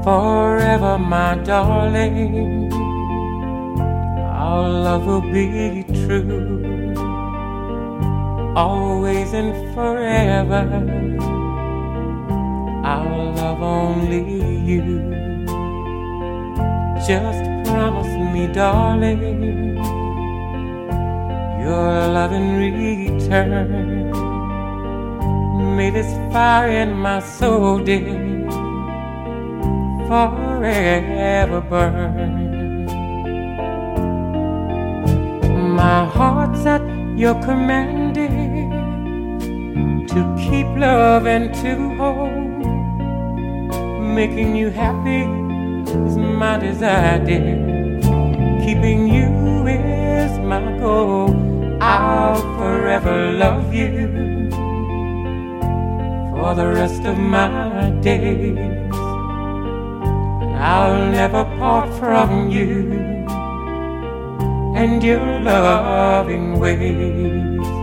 forever, my darling. Our love will be true, always and forever. I'll love only you. Just promise me, darling, your love in return. May this fire in my soul, dear, forever burn. My heart's at your command, dear, to keep love and to hold. Making you happy is my desire, dear. Keeping you is my goal. I'll forever love you for the rest of my days. I'll never part from you and your loving ways.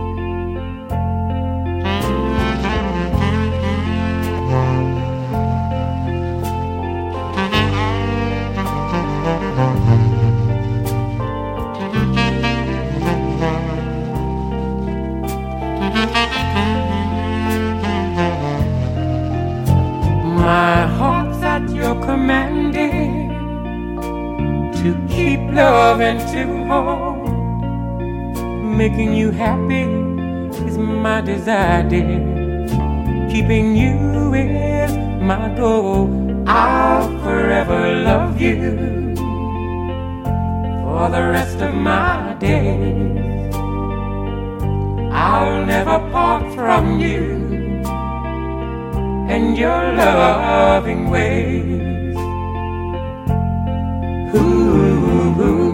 My heart's at your command, dear, to keep love and to hold. Making you happy is my desire, dear. Keeping you is my goal. I'll forever love you for the rest of my days. I'll never part from you and your loving ways. Ooh, ooh, ooh.